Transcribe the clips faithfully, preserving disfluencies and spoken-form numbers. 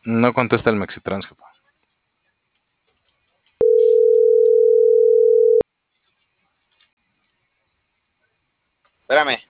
No contesta el Mexitrans, jefa. Espérame.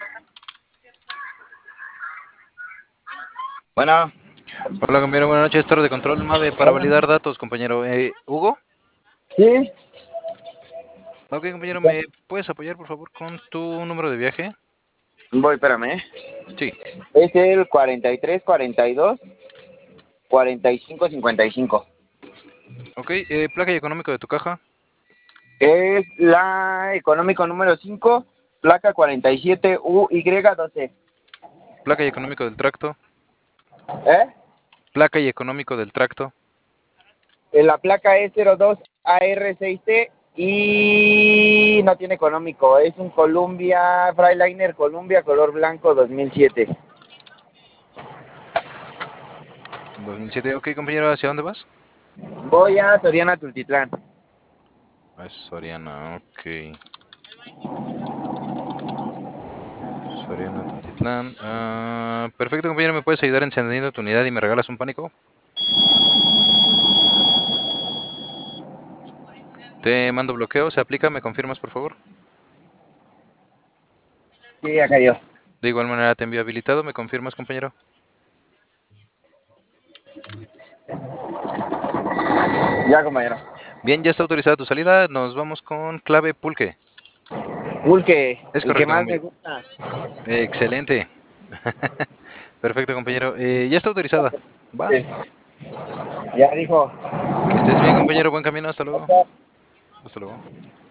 Bueno, Hola, compañero, buenas noches. Torre de control MAVE para validar datos, compañero. Eh, ¿Hugo? sí, Ok, compañero, ¿me puedes apoyar, por favor, con tu número de viaje? voy, espérame. Sí. Es el cuarenta y tres, cuarenta y dos, cuarenta y cinco, cincuenta y cinco. Ok, eh, placa y económico de tu caja. Es la económico número cinco, placa cuarenta y siete U Y doce. Placa y económico del tracto. ¿Eh? Placa y económico del tracto. La placa es cero dos A R seis T y no tiene económico. Es un Columbia, Freightliner Columbia color blanco dos mil siete. dos mil siete. Ok, compañero, ¿hacia dónde vas? Voy a Soriana Tultitlán. Ah, es Soriana, ok. Soriana, Tultitlán. Ah, perfecto, compañero, ¿me puedes ayudar encendiendo tu unidad y me regalas un pánico? Te mando bloqueo, ¿se aplica? ¿Me confirmas, por favor? Sí, ya cayó. De igual manera te envío habilitado, ¿me confirmas, compañero? Ya, compañero. Bien, ya está autorizada tu salida, nos vamos con clave pulque. Pulque, Es el que correcto, más me compañero. gusta. Eh, excelente. Perfecto, compañero. Eh, ya está autorizada. Va. Sí. Ya dijo. Que estés bien, compañero. Buen camino. Hasta luego. Hasta luego.